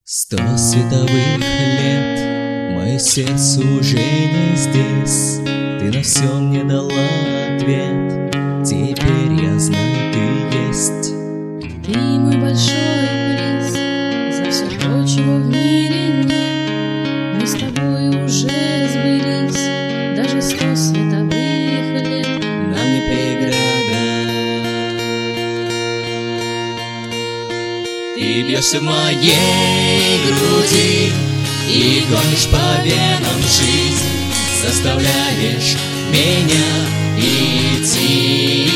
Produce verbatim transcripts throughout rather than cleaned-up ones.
Сто световых лет, мое сердце уже не здесь. Ты на все мне дала ответ, теперь я знаю, ты есть. Ты мой большой приз за все то, чего в мире нет. Мы с тобой уже сбылись, даже сто световых лет нам не преграда. Ты бьешься в моей груди и гонишь по венам жизнь, заставляешь меня идти,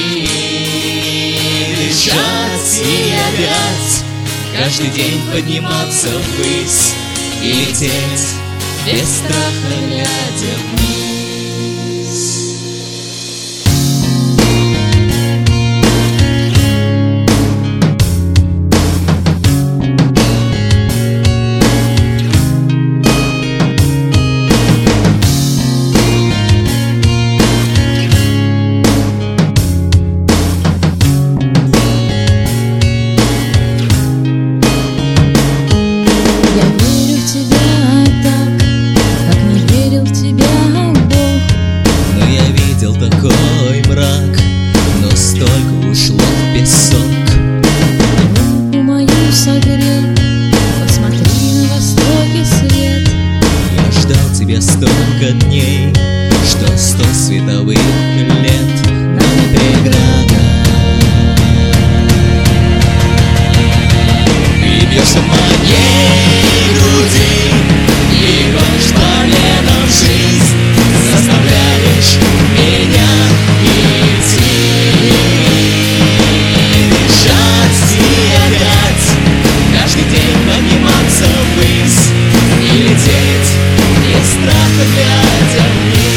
дышать и опять каждый день подниматься ввысь и лететь без страха, глядя вниз. Такой мрак, но столько ушло в песок. Руку мою согрей, посмотри на востоке свет. Я ждал тебя столько дней, что сто световых лет нам не преграда. Ты бьешься в моей груди и гонишь по венам жизнь, заставляешь меня идти, дышать и опять каждый день подниматься ввысь и лететь без страха, глядя вниз.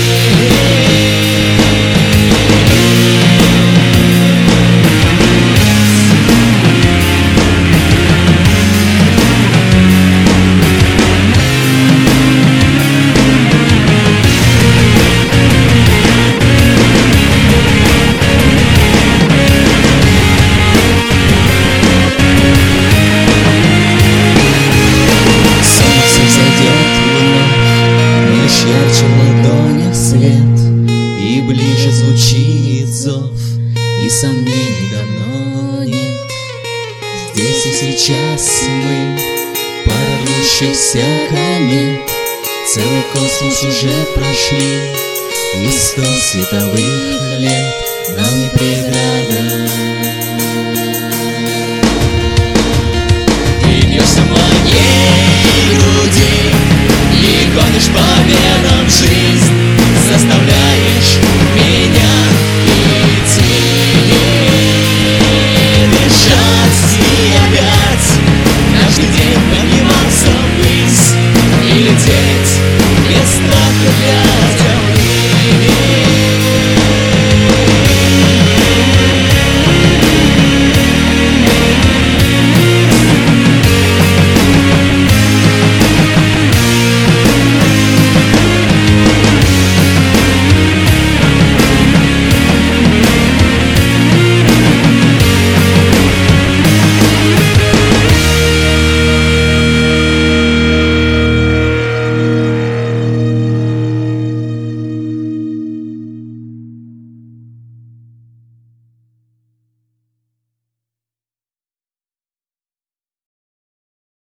Ярче в ладонях свет, и ближе звучит зов, и сомнений давно нет. Здесь и сейчас мы, пара рвущихся комет, целый космос уже прошли, и сто световых лет нам не преграда.